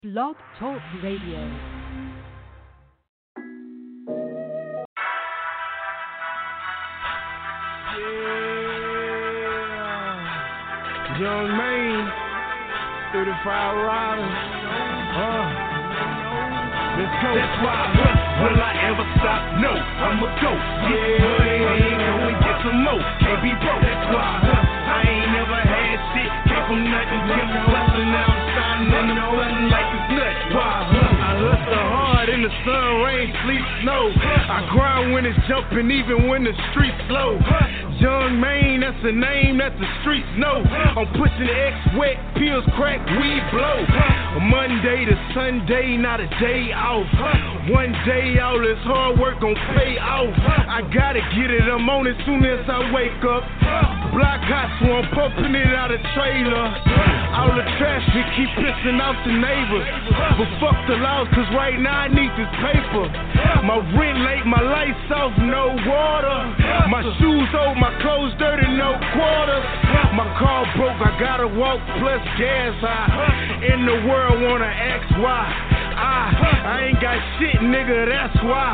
Blog Talk Radio. Young Maine, 35 riders. Let's go. That's why I will I ever stop? No, I'ma go. Yeah, ain't going get some more. Can't be broke. That's why I ain't never had shit. Came from nothing, kept bustin'. Now I'm shining on nothing like it's nuts. Why? I hustle hard in the sun, rain, sleet, snow. I grind when it's jumping, even when the streets slow. Young Maine, that's the name that the streets know. I'm pushing X wet, pills crack, weed blow. Monday to Sunday, not a day off. One day out, this hard work gon' pay off. I gotta get it, I'm on it soon as I wake up. Block hot, so I'm pumping it out of trailer. All the traffic keep pissing off the neighbors. But fuck the laws, cause right now I need this paper. My rent late, my lights off, no water. My shoes old, my clothes dirty, no quarters. My car broke, I gotta walk plus gas high. In the world wanna ask why. I ain't got shit, nigga, that's why.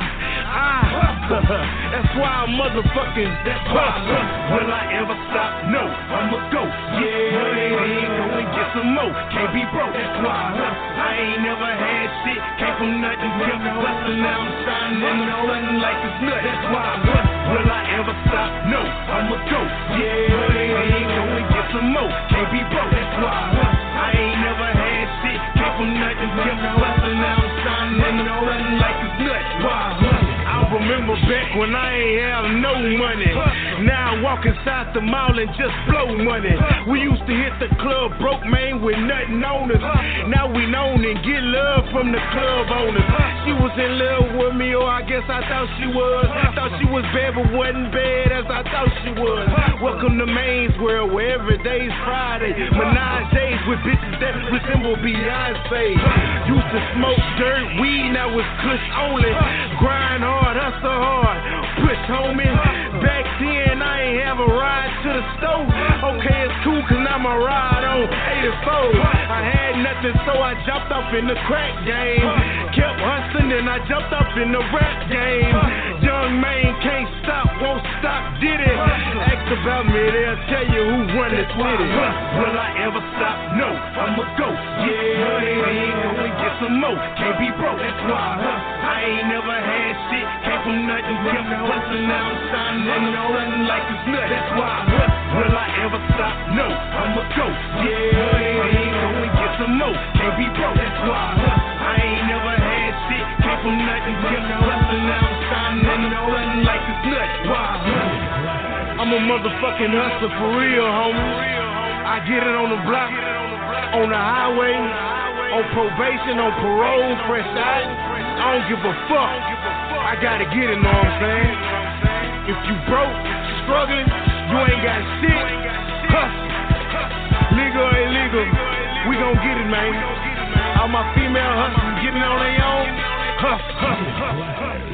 That's why I'm motherfucking. That's why. Will I ever stop? No, I'ma go. Yeah, ain't going get some more. Can't be broke. That's why I ain't never had shit. Came from nothing, kept bustin'. Now I'm shining on nothing like it's nuts. That's why. Will I ever stop? No, I'ma go. Yeah, ain't going get some more. Can't be broke. That's why I ain't never had shit. Came from nothing, kept bustin'. Now I'm shining on nothing like it's nuts. Why? I remember back when I ain't have no money. Now I walk inside the mall and just blow money. We used to hit the club broke, man, with nothing on us. Now we known and get love from the club owners. She was in love with me, or I guess I thought she was. Thought she was bad, but wasn't bad as I thought she was. Welcome to Maine's world, where every day's Friday. Menage days with bitches that resemble Beyonce. Used to smoke dirt, weed, now it's kush only. Grind hard, hustle hard, push homie. Back then I ain't have a ride to the store. Okay, it's cool cause now my ride on 84. I had nothing so I jumped off in the crack game. Kept hustling and I jumped off in the rap game. Young Maine can't stop, won't stop, did it. Ask about me, they'll tell you who run the city. Will I ever stop? No, I'ma go. Yeah, ain't going get some more. Can't be broke, that's why I ain't never had shit. Came from nothing, kept bustin'. Now I'm shining on nothing like it's nuts. That's why. Will I ever stop? No, I'ma go. Yeah, ain't going get some more. Can't be broke, that's why I ain't never had shit. Came from nothing, kept bustin'. Now I'm shining on nothing like it's nuts. Why? I'm a motherfucking hustler for real, homie. I get it on the block, on the highway, on probation, on parole, fresh out. I don't give a fuck. I gotta get it, know what I'm saying? If you broke, struggling, you ain't got shit, hustle. Legal or illegal, we gon' get it, man. All my female hustlers getting on their own, hustle.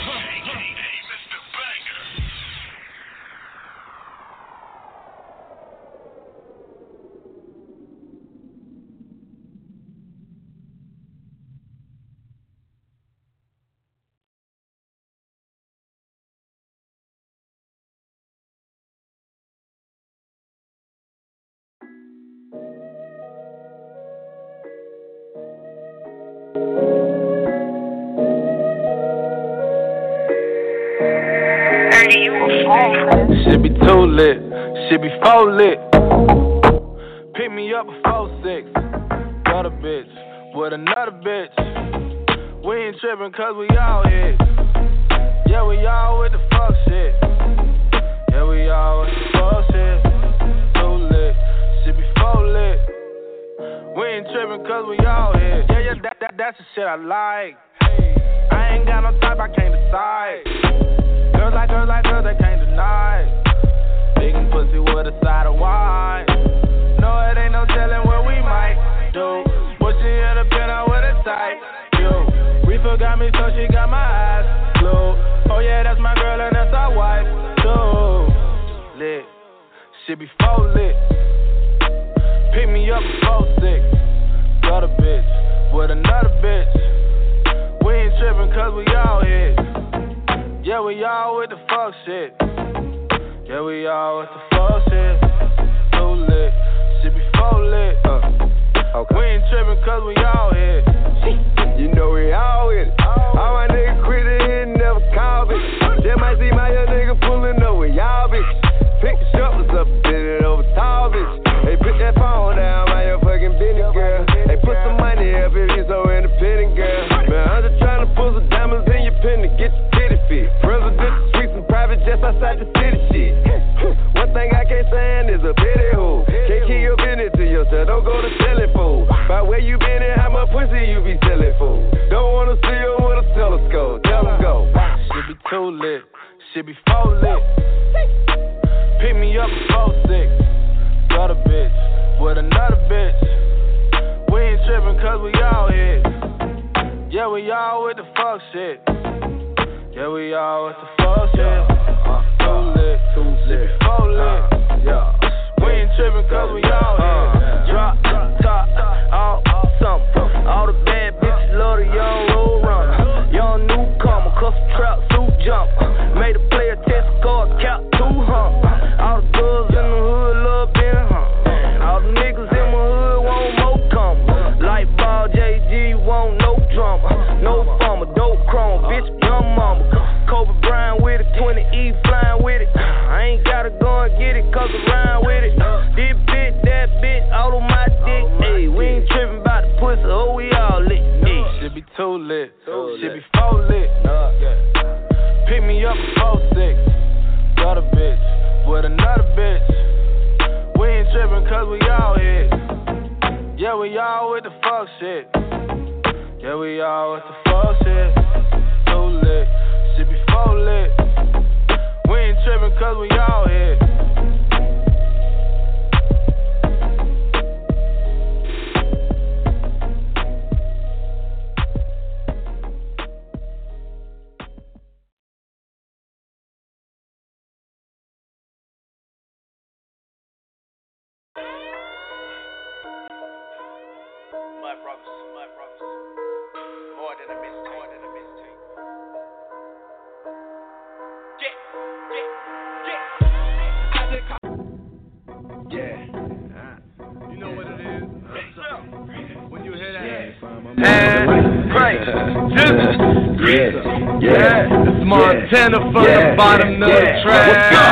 Shit be too lit, shit be full lit. Pick me up before 6. Got a bitch with another bitch. We ain't trippin' cause we all hit. Yeah, we all with the fuck shit. Yeah, we all with the fuck shit. Too lit, shit be full lit. We ain't trippin' cause we all hit. Yeah, that's the shit I like. I ain't got no type, I can't decide. Girls like girls, they can't deny. Big and pussy with a side of wine. No, it ain't no telling what we might do. Pushing in the penthouse with a tight. Yo, Reefer got me so she got my eyes glued. Oh yeah, that's my girl and that's our wife too. Lit, shit be full lit. Pick me up before 6. got a bitch with another bitch. We ain't trippin' cause we all hit. Yeah, we all with the fuck shit. Yeah, we all with the fuck shit. Too lit, shit be full lit. Okay. We ain't trippin' cause we all hit. You know we all with it. All my niggas quit it and never call bitch. Just might see my young nigga pulling up with y'all bitch. Pick the shovels up and bend it over tall bitch. Hey, put that phone down, my your fucking business girl. Hey, put some money up if you so independent girl. Man, I'm just trying to pull some diamonds in your pen to get your titty fit. Presidential suites and private jets outside the city shit. One thing I can't stand is a pity hole. Can't keep your business to yourself, don't go to selling for. By where you been and how much pussy you be selling for. Don't wanna see you with a telescope, tell them go. Shit be too lit, shit be full lit. Pick me up before 6. Got a bitch with another bitch. We ain't trippin' cause we all hit. Yeah, we all with the fuck shit. Yeah, we all with the fuck shit. Too lit, shit be full lit. We ain't trippin' cause we all hit. Drop, top, all something. All the bad bitches love the young road runner. Young newcomer, custom trap, suit jump. Made a player test card, cap 200. All the girls in the hood love being humble. All the niggas in my hood want more come. Light ball JG want no drama. No farmer, dope chrome, bitch, young mama. Kobe Bryant with it, 20E flying with it. I ain't gotta go and get it cause I rhyme with it. This bitch, that bitch, all on my dick. Ayy, we ain't trippin' about the pussy, oh we all lit. Ayy, shit be too lit, shit be full lit. Pick me up before 6. Got a bitch with another bitch. We ain't trippin' cause we all hit. Yeah, we all with the fuck shit. Yeah, we all with the fuck shit. Too lit, shit be full lit. We ain't trippin' cause we all hit. My brothers, more than a mistake. Yeah. You know what it is. When you hear that, it's Montana from the bottom of the track. Let's go.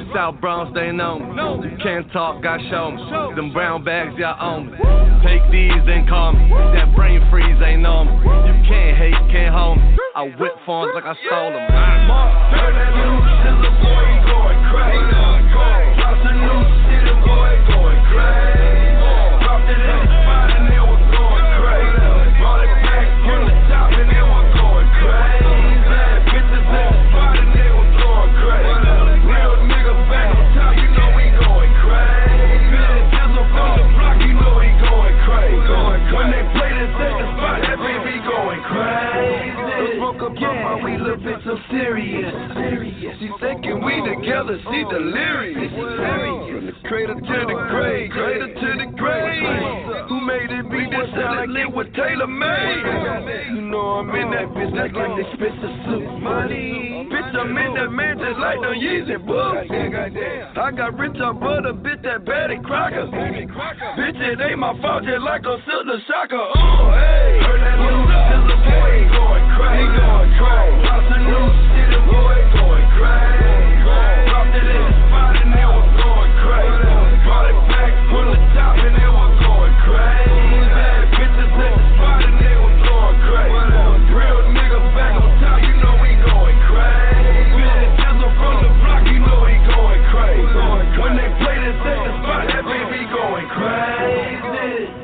South Bronx, they know me. You can't talk, I show me. Them brown bags, y'all own me. Take these, then call me. That brain freeze ain't on me. You can't hate, can't hold me. I whip phones like I stole them. Turn that loose, till the boy going crazy. Drop the new shit, the boy going crazy. Dropped it in the spot and they was going crazy. Brought it back from the top and they was going crazy. Bitches in the spot and they was going crazy. Real nigga back on top, you know we going crazy. Billy Jizzle from the block, you know he going crazy. When they play this at the spot, that baby going crazy. Smoke up on my weed, little bitch, so serious. She thinking we together, she delirious. From the cradle to the grave, cradle to the grave. Who made it be this sound like it was Taylor made? You know I'm in that bitch, that's like they spit the suit. Money, bitch, I'm in that man just like them Yeezy boots. I got rich on butter, bitch, that Betty Crocker. Bitch, it ain't my fault, just like a silver shocker. Hey, heard that little silver boy going crazy. Going crazy. Lots of new shit, the boy going crazy. Dropped it in the spot and they was going crazy. Brought it back from the top and they was going crazy. Bitches in the spot and they was going crazy. Real nigga back on top, you know we going crazy. Billy Jizzle from the block, you know he going crazy. When they play this at the spot, that baby going crazy.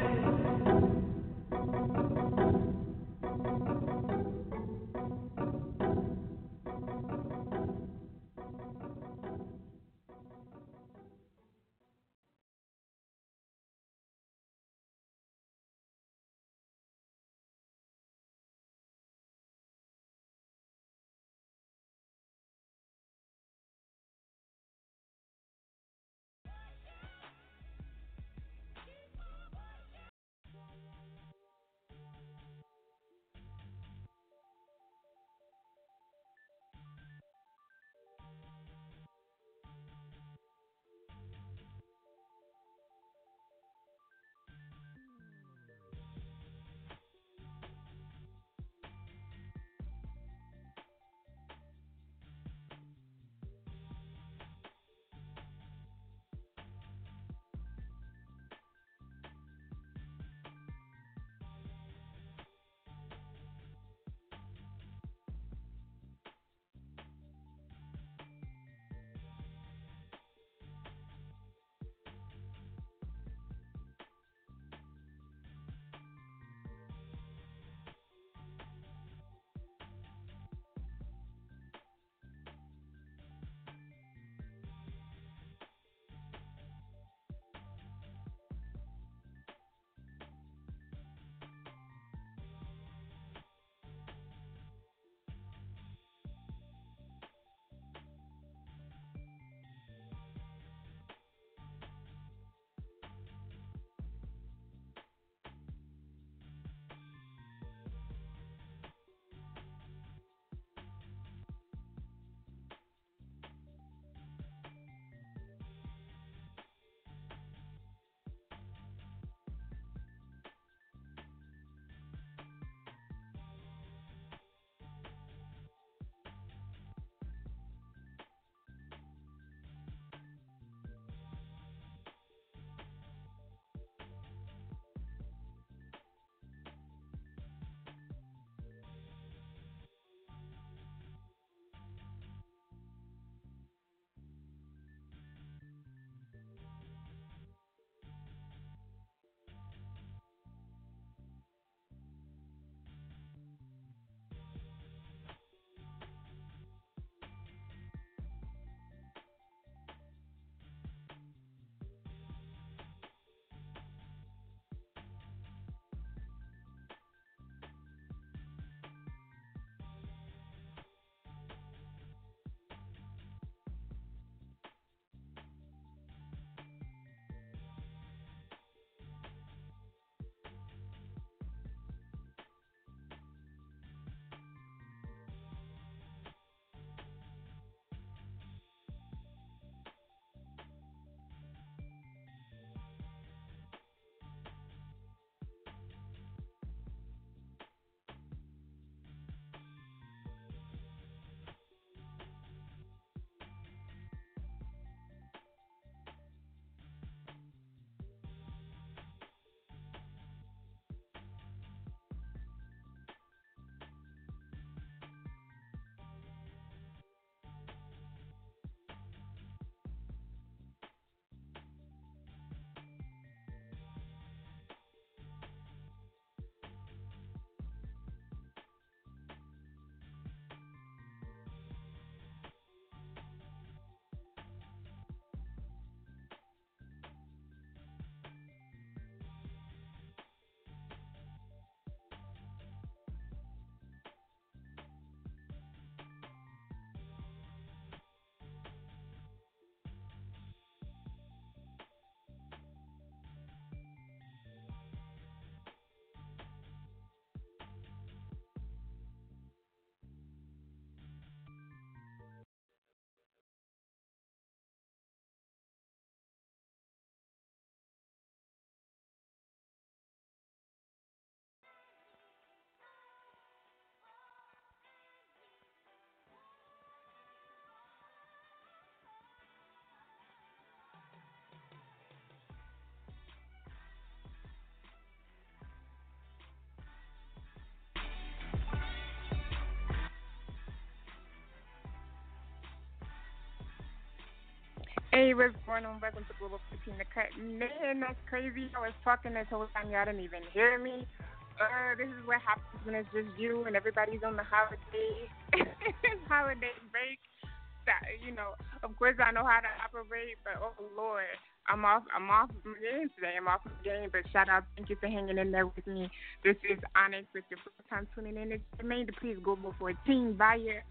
Hey, what's going on? Welcome to Global 15 The Cut. Man, that's crazy. I was talking this whole time. Y'all didn't even hear me. This is what happens when it's just you and everybody's on the holiday holiday break. That, you know, of course I know how to operate, but oh Lord, I'm off my game today. I'm off my game, but shout out, thank you for hanging in there with me. This is Onyx with your first time tuning in. It's Jermaine Dupri, Global 14 via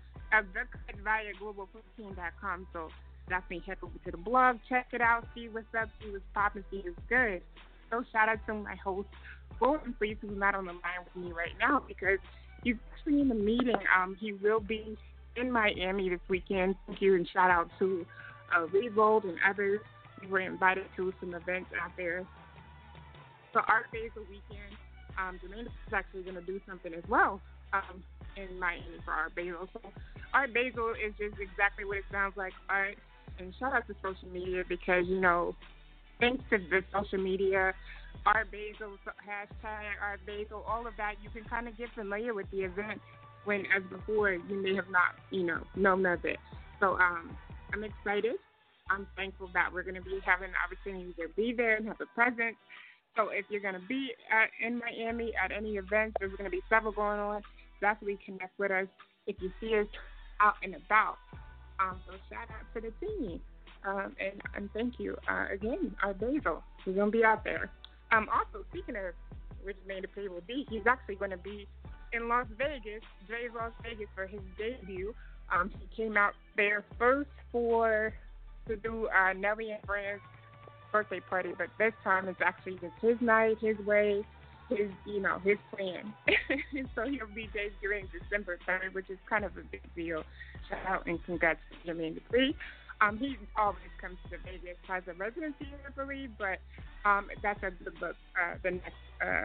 global14.com. So definitely head over to the blog, check it out, see what's up, see what's popping, see what's good. So shout out to my host, Gordon Fleece, who's not on the line with me right now because he's actually in a meeting. He will be in Miami this weekend. Thank you, and shout out to Revolt and others. We were invited to some events out there. So Art Basel weekend, Jermaine is actually going to do something as well in Miami for Art Basel. So Art Basel is just exactly what it sounds like, art. And shout out to social media because, you know, thanks to the social media, Art Basel, hashtag Art Basel, all of that, you can kind of get familiar with the event when, as before, you may have not, you know, known of it. So I'm excited. I'm thankful that we're going to be having the opportunity to be there and have a presence. So if you're going to be in Miami at any events, there's going to be several going on. Definitely connect with us if you see us out and about. So shout out to the team. And thank you again, Art Basel. We're going to be out there. Also, speaking of which Jermaine Dupri will be, he's actually going to be in Las Vegas, Dre's Las Vegas, for his debut. He came out there first to do Nelly and Friends' birthday party, but this time it's actually just his night, his way, his plan. So he'll be debuting December 3rd, which is kind of a big deal. Shout out and congrats to Jermaine Dupri. He always comes to Vegas, has a residency, I believe, but that's a good look. The next,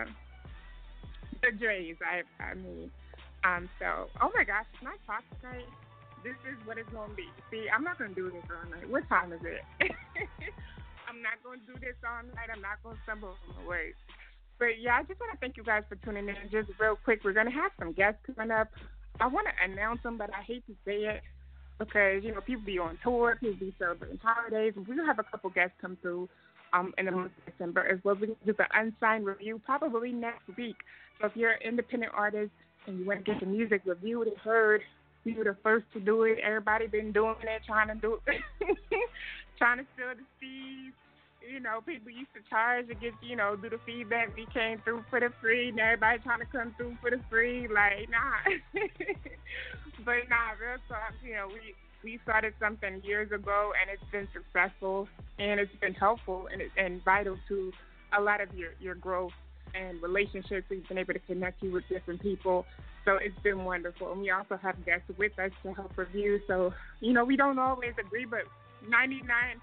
the Dre's, I mean. So, oh my gosh, can I talk tonight? This is what it's going to be. See, I'm not going to do this all night. What time is it? I'm not going to do this all night. I'm not going to stumble on my words. But, yeah, I just want to thank you guys for tuning in. Just real quick, we're going to have some guests coming up. I want to announce them, but I hate to say it because, you know, people be on tour, people be celebrating holidays. We're going to have a couple guests come through in the month of December as well. We're going to do the Unsigned review probably next week. So if you're an independent artist and you want to get the music reviewed and heard, we were the first to do it. Everybody been doing it, trying to do it, trying to fill the fees. You know, people used to charge to get, you know, do the feedback. We came through for the free, and everybody trying to come through for the free. Like, nah. But nah, real talk, you know, we started something years ago, and it's been successful, and it's been helpful and vital to a lot of your growth and relationships. We've been able to connect you with different people. So it's been wonderful. And we also have guests with us to help review. So, you know, we don't always agree, but 90%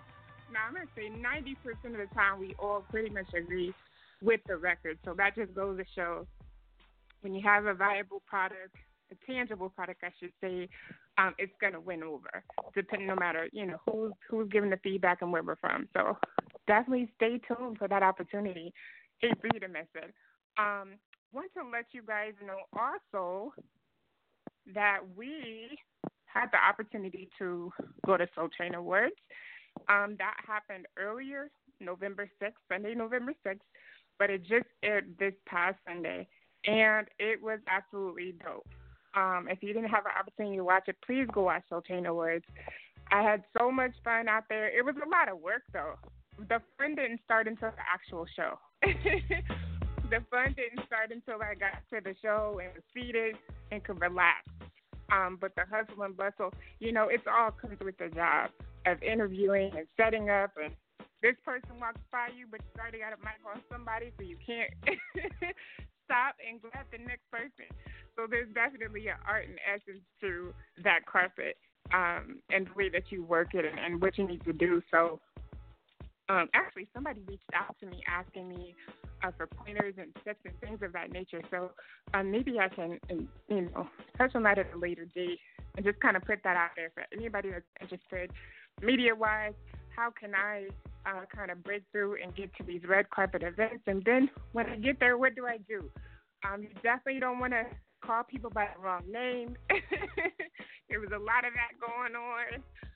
of the time we all pretty much agree with the record. So that just goes to show when you have a viable product, a tangible product, I should say, it's going to win over, depending no matter, you know, who's giving the feedback and where we're from. So definitely stay tuned for that opportunity. Hate for you to miss it. Want to let you guys know also that we had the opportunity to go to Soul Train Awards. That happened earlier, Sunday, November 6th, but it just aired this past Sunday, and it was absolutely dope. If you didn't have an opportunity to watch it, please go watch Soul Train Awards. I had so much fun out there. It was a lot of work, though. The fun didn't start until the actual show. The fun didn't start until I got to the show and was seated and could relax. But the hustle and bustle, you know, it's all comes with the job of interviewing and setting up. And this person walks by you, but you already got a mic on somebody, so you can't stop and grab the next person. So there's definitely an art and essence to that carpet and the way that you work it and what you need to do. So actually, somebody reached out to me asking me for pointers and tips and things of that nature. So maybe I can, you know, touch on that at a later date and just kind of put that out there for anybody that's interested. Media-wise, how can I kind of break through and get to these red carpet events? And then when I get there, what do I do? You definitely don't want to call people by the wrong name. There was a lot of that going on.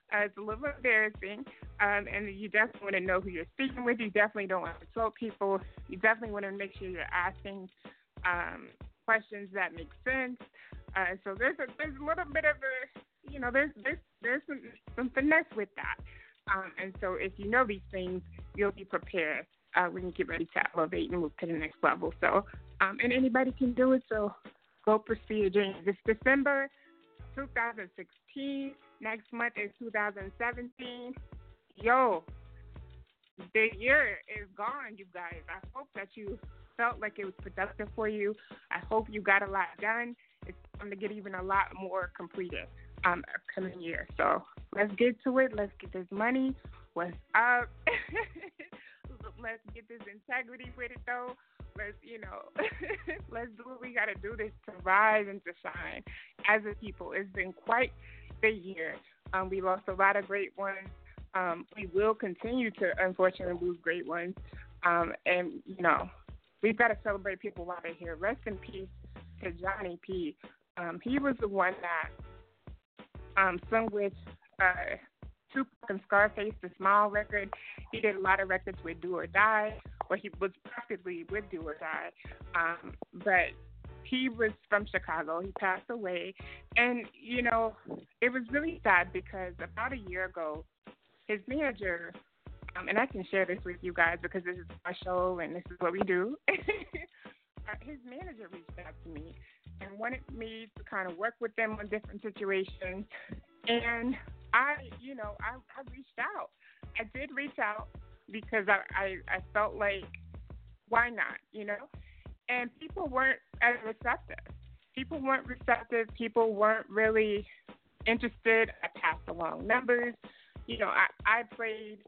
It's a little embarrassing, and you definitely want to know who you're speaking with. You definitely don't want to insult people. You definitely want to make sure you're asking questions that make sense. So there's a little bit of there's some finesse with that. And so if you know these things, you'll be prepared when you get ready to elevate and move to the next level. So and anybody can do it. So go pursue your dreams. It's December 2016. Next month is 2017. Yo, the year is gone, you guys. I hope that you felt like it was productive for you. I hope you got a lot done. It's time to get even a lot more completed upcoming year. So let's get to it. Let's get this money. What's up? Let's get this integrity with it, though. Let's, let's do what we got to do this to rise and to shine as a people. It's been quite the year. We lost a lot of great ones. We will continue to, unfortunately, lose great ones. And, we've got to celebrate people while they're here. Rest in peace to Johnny P. He was the one that sung with Tupac and Scarface, the Smile record. He did a lot of records with Do or Die, or he was practically with Do or Die. But he was from Chicago. He passed away. And, it was really sad because about a year ago, his manager, and I can share this with you guys because this is my show and this is what we do. His manager reached out to me and wanted me to kind of work with them on different situations. And I reached out. I did reach out because I felt like, why not, And people weren't as receptive. People weren't really interested. I passed along numbers. I played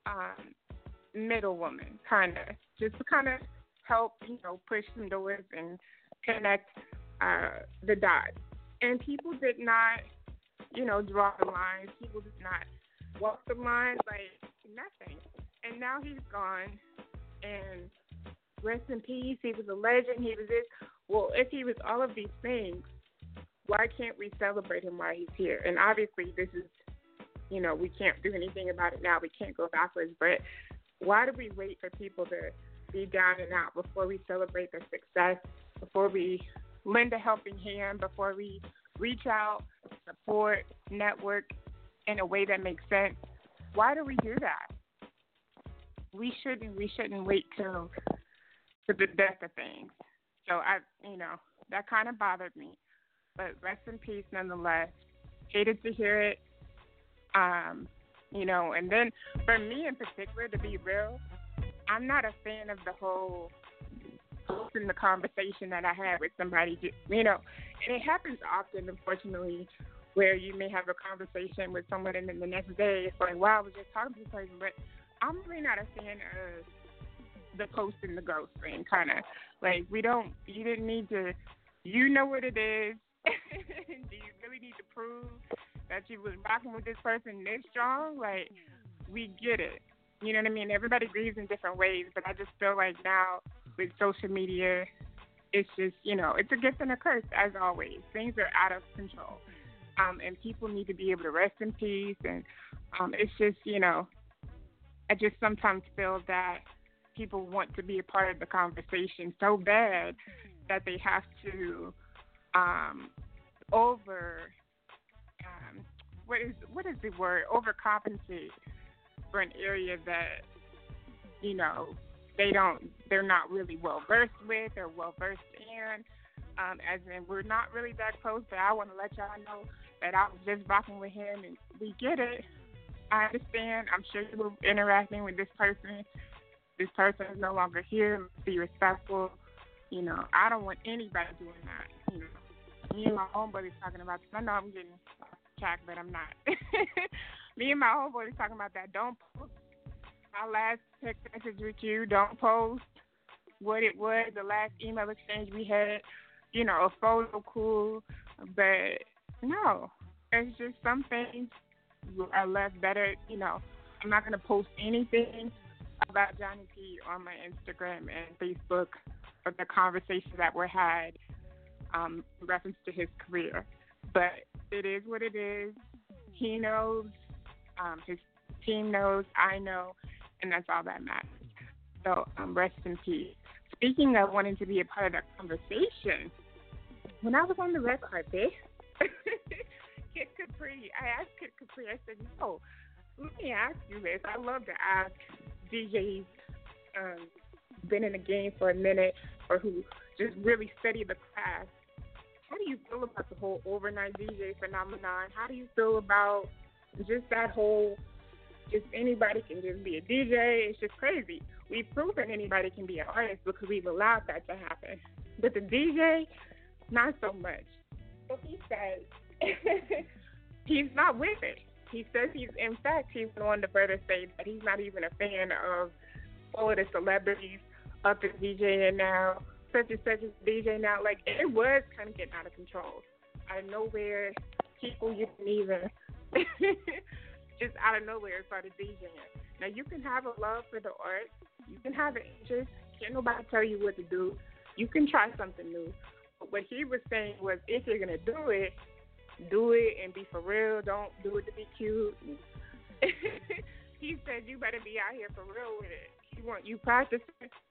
middle woman, kind of, just to kind of help, push some doors and connect the dots. And people did not, draw the lines. People did not walk the lines, like nothing. And now he's gone, and rest in peace. He was a legend. He was this. Well, if he was all of these things, why can't we celebrate him while he's here? And obviously this is, we can't do anything about it now. We can't go backwards. But why do we wait for people to be down and out before we celebrate their success, before we lend a helping hand, before we reach out, support, network in a way that makes sense? Why do we do that? We shouldn't wait till the death of things. So that kind of bothered me. But rest in peace nonetheless. Hated to hear it. And then for me in particular, to be real, I'm not a fan of the whole in the conversation that I had with somebody, and it happens often, unfortunately, where you may have a conversation with someone and then the next day it's like, wow, I was just talking to this person. But I'm really not a fan of the post and the ghost thing, kind of. Like, you didn't need to, know what it is. Do you really need to prove that you was rocking with this person this strong? Like, we get it. You know what I mean? Everybody grieves in different ways, but I just feel like now with social media, it's just, it's a gift and a curse, as always. Things are out of control. And people need to be able to rest in peace. And it's just, I just sometimes feel that people want to be a part of the conversation so bad that they have to overcompensate for an area that, they're not really well versed with or well versed in. As in, we're not really that close, but I want to let y'all know that I was just rocking with him, and we get it. I understand. I'm sure you were interacting with this person. This person is no longer here. Be respectful. I don't want anybody doing that. Me and my homeboy was talking about this. I know I'm getting off track, but I'm not. Me and my homeboy was talking about that. Don't post my last text message with you. Don't post what it was, the last email exchange we had. A photo cool, but no. It's just some things are left better. I'm not going to post anything about Johnny P on my Instagram and Facebook or the conversations that were had in reference to his career. But it is what it is. He knows, His team knows, I know, and that's all that matters. So rest in peace. Speaking of wanting to be a part of that conversation, when I was on the red carpet, Kid Capri, I asked Kid Capri, I said, no, let me ask you this. I love to ask DJs been in the game for a minute or who just really study the craft. How do you feel about the whole overnight DJ phenomenon? How do you feel about just that whole, just anybody can just be a DJ? It's just crazy. We've proven anybody can be an artist because we've allowed that to happen. But the DJ, not so much. So he says he's not with it. He says he's on to further say that he's not even a fan of all of the celebrities up and DJing now, such and such as DJ now. Like, it was kind of getting out of control. Out of nowhere, people you can even just out of nowhere started DJing. Now, you can have a love for the art. You can have an interest. Can't nobody tell you what to do. You can try something new. But what he was saying was, if you're going to do it and be for real. Don't do it to be cute. He said, you better be out here for real with it. He wants you practicing.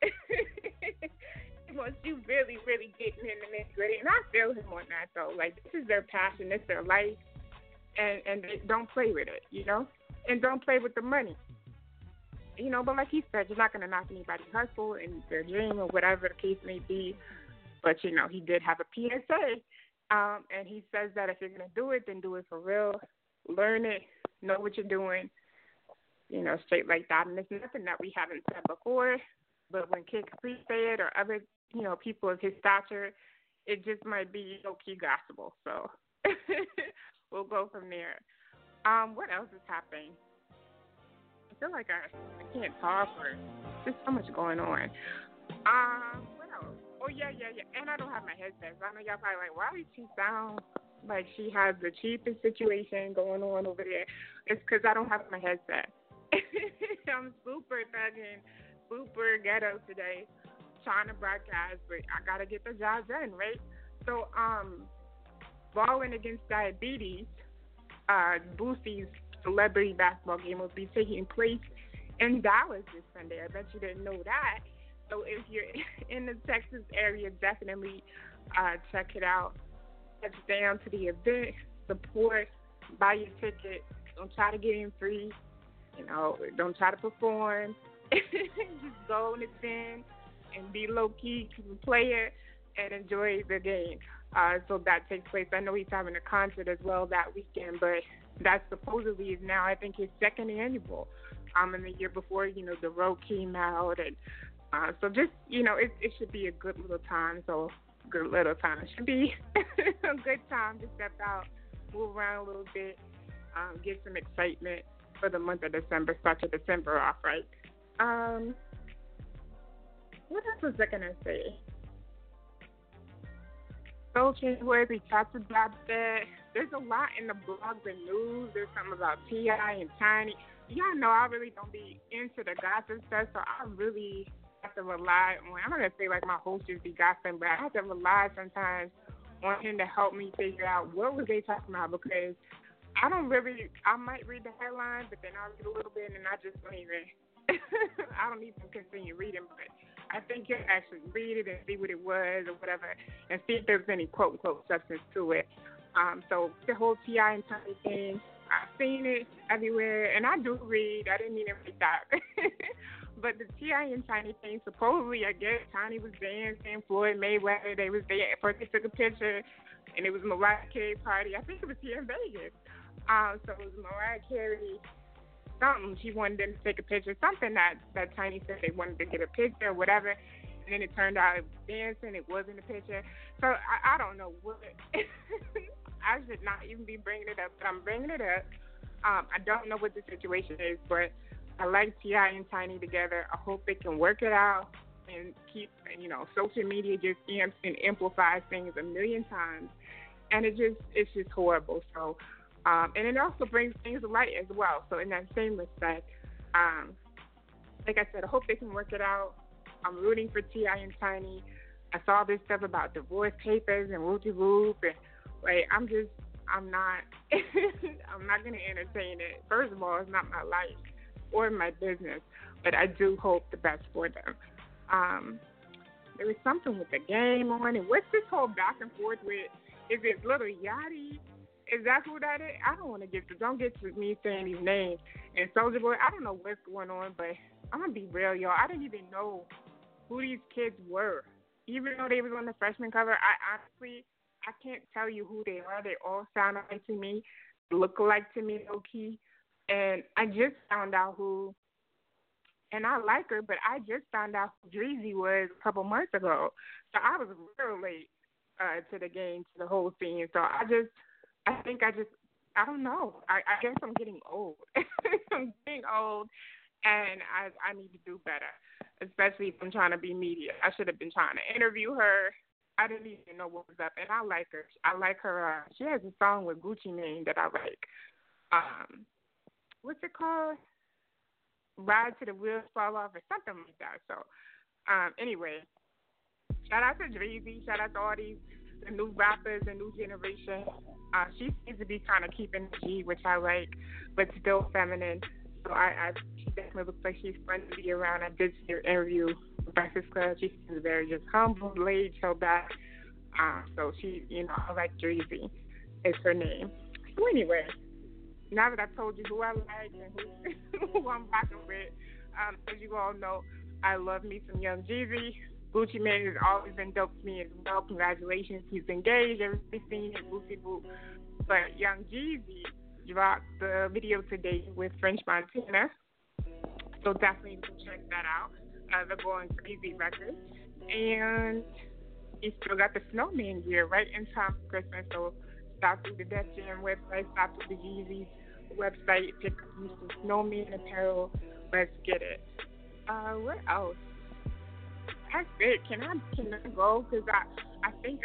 He wants you really, really getting in the nitty-gritty. And I feel him on that, though. Like, this is their passion. This is their life. And they don't play with it, you know? And don't play with the money. You know, but like he said, you're not going to knock anybody's hustle and their dream or whatever the case may be. But, you know, he did have a PSA. And he says that if you're going to do it, then do it for real. Learn it. Know what you're doing. You know, straight like that. And it's nothing that we haven't said before. But when Kid Capri say it or other, you know, people of his stature, it just might be low-key gospel. So we'll go from there. What else is happening? I feel like I can't talk or there's so much going on. What else? Oh, yeah. And I don't have my headset. So I know y'all probably like, why does she sound like she has the cheapest situation going on over there? It's because I don't have my headset. I'm super thugging, super ghetto today, trying to broadcast, but I got to get the job done, right? So, Balling Against Diabetes, Boosie's celebrity basketball game will be taking place in Dallas this Sunday. I bet you didn't know that. So if you're in the Texas area, definitely check it out. Touch down to the event, support, buy your ticket. Don't try to get in free. You know, don't try to perform. Just go and attend and be low-key, play it, and enjoy the game. So that takes place. I know he's having a concert as well that weekend, but that supposedly is now, I think, his second annual. In the year before, you know, The Road came out. And so just, you know, it should be a good little time. So good little time. It should be a good time to step out, move around a little bit, get some excitement for the month of December. Start your December off, right? What else was I going to say? Social worthy talks about that. There's a lot in the blogs and news. There's something about T.I. and Tiny. Y'all know I really don't be into the gossip stuff, so I really have to rely on, I'm not going to say like my host just be gossiping, but I have to rely sometimes on him to help me figure out what was they talking about, because I might read the headline, but then I'll read a little bit and I just don't even, I don't even continue reading, but I think you'll actually read it and see what it was or whatever and see if there's any quote-unquote substance to it. So the whole T.I. and Tiny thing, I've seen it everywhere, and I do read. I didn't even read that. But the T.I. and Tiny thing, supposedly, I guess Tiny was dancing, Floyd Mayweather, they was there. First they took a picture, and it was Mariah Carey party. I think it was here in Vegas. So it was Mariah Carey something. She wanted them to take a picture, something that Tiny said they wanted to get a picture or whatever. And then it turned out it was dancing. It wasn't a picture. So I don't know what. I should not even be bringing it up, but I'm bringing it up. I don't know what the situation is, but I like T.I. and Tiny together. I hope they can work it out and keep, you know, social media just amps and amplifies things a million times. And it's just horrible. So, and it also brings things to light as well. So in that same respect, like I said, I hope they can work it out. I'm rooting for T.I. and Tiny. I saw this stuff about divorce papers and whoop-de-whoop, and like, I'm just I'm not I'm not gonna entertain it. First of all, it's not my life or my business, but I do hope the best for them. There was something with the game on it. What's this whole back and forth with? Is it Little Yachty? Is that who that is? I don't want to don't get to me saying these names. And Soulja Boy, I don't know what's going on, but I'm gonna be real, y'all. I didn't even know who these kids were, even though they was on the freshman cover. I can't tell you who they are. They all sound alike to me, look alike to me, low key. And I just found out who. And I like her, but I just found out who Dreezy was a couple months ago. So I was real late to the game, to the whole scene. So I don't know. I guess I'm getting old. I'm getting old, and I need to do better, especially if I'm trying to be media. I should have been trying to interview her. I didn't even know what was up, and I like her. I like her. She has a song with Gucci Mane that I like. What's it called? Ride to the wheels fall off or something like that. So, anyway, shout out to Dreezy. Shout out to all the new rappers, the new generation. She seems to be kind of keeping the G, which I like, but still feminine. So she definitely looks like she's fun to be around. I did see her interview with Breakfast Club. She seems very just humble, laid, held back. So she, I like Dreezy is her name. So anyway, now that I've told you who I like and who I'm rocking with, as you all know, I love me some Young Jeezy. Gucci Mane has always been dope to me as well. Congratulations, he's engaged. Everybody's seen it, Boosie Boo. But Young Jeezy dropped the video today with French Montana, so definitely go check that out. The Going Crazy record, and he still got the Snowman gear right in time for Christmas. So stop through the Def Jam website, stop through the Yeezy website, pick up some Snowman apparel. Let's get it. What else? That's it. Can I go? Because I think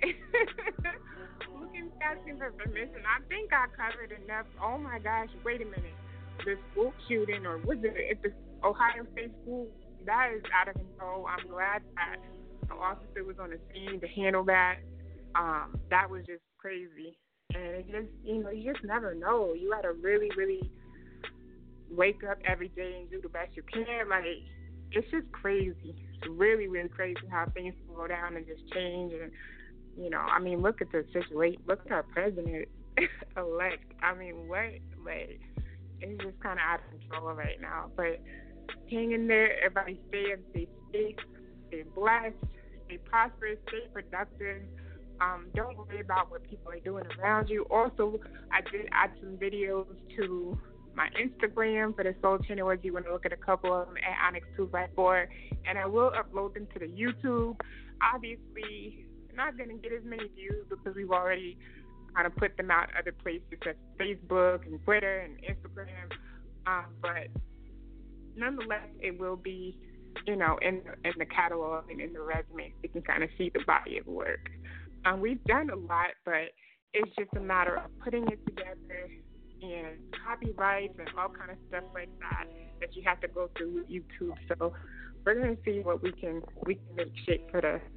looking asking for permission. I think I covered enough. Oh my gosh! Wait a minute. The school shooting, or was it at the Ohio State school? That is out of control. I'm glad that the officer was on the scene to handle that. That was just crazy. And it just, you just never know. You got to really, really wake up every day and do the best you can. Like, it's just crazy. It's really, really crazy how things can go down and just change. And, look at the situation. Look at our president-elect. What? Like, it's just kind of out of control right now. But hang in there. Everybody stay safe, stay blessed, stay prosperous, stay productive. Don't worry about what people are doing around you. Also, I did add some videos to my Instagram for the Soul Channel if you want to look at a couple of them at Onyx254. And I will upload them to the YouTube. Obviously, not going to get as many views because we've already kind of put them out other places such as Facebook and Twitter and Instagram. But nonetheless, it will be, in the catalog and in the resume. You can kind of see the body of work. We've done a lot, but it's just a matter of putting it together and copyrights and all kind of stuff like that you have to go through with YouTube. So we're going to see what we can make shape for the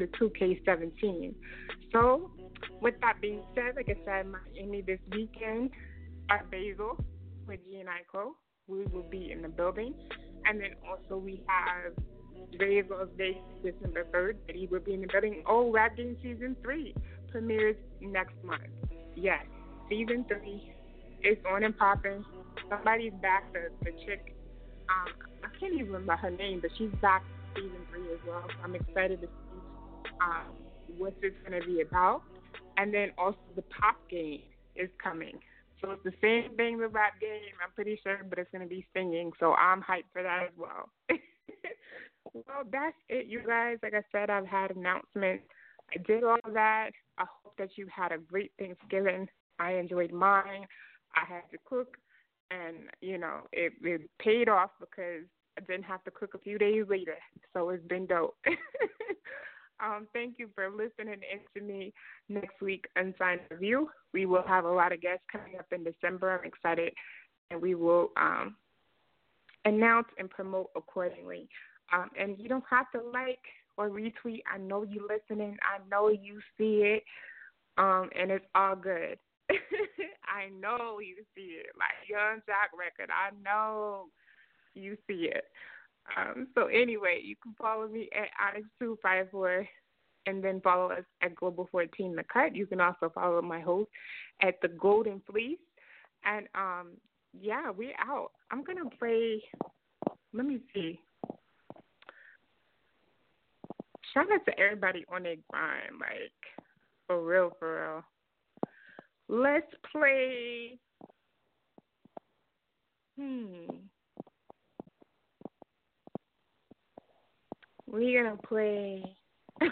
2K17. So with that being said, like I said, Miami this weekend at Basil with G and Iko. We will be in the building. And then also we have Basil's Day, December 3rd, that he will be in the building. Oh, Rap Game Season 3 premieres next month. Yes, Season 3 is on and popping. Somebody's back, the chick. I can't even remember her name, but she's back for Season 3 as well. So I'm excited to see what it's going to be about. And then also the Pop Game is coming. So it's the same thing with Rap Game, I'm pretty sure, but it's going to be singing. So I'm hyped for that as well. Well, that's it, you guys. Like I said, I've had announcements. I did all that. I hope that you had a great Thanksgiving. I enjoyed mine. I had to cook, and, it paid off because I didn't have to cook a few days later. So it's been dope. Thank you for listening in to me next week, Unsigned Review. We will have a lot of guests coming up in December. I'm excited, and we will announce and promote accordingly. And you don't have to like or retweet. I know you listening. I know you see it, and it's all good. I know you see it. Like Young Jock record. I know you see it. So anyway, you can follow me at Onyx254 and then follow us at Global 14 The Cut. You can also follow my host at The Golden Fleece. And yeah, we out. I'm gonna play. Let me see. Shout out to everybody on their grind, like for real, for real. Let's play. We're gonna play. I'm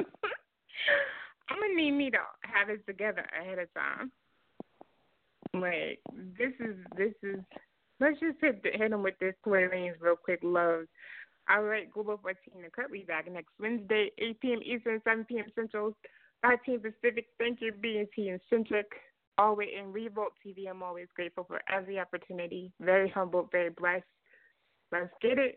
gonna need me to have it together ahead of time. Like this is. Let's just hit them with this Tory Lanez real quick. Love. All right, Global 14 The Cut. We back next Wednesday, 8 p.m. Eastern, 7 p.m. Central, 5 p.m. Pacific. Thank you, BNT and Centric. Always in Revolt TV. I'm always grateful for every opportunity. Very humble, very blessed. Let's get it.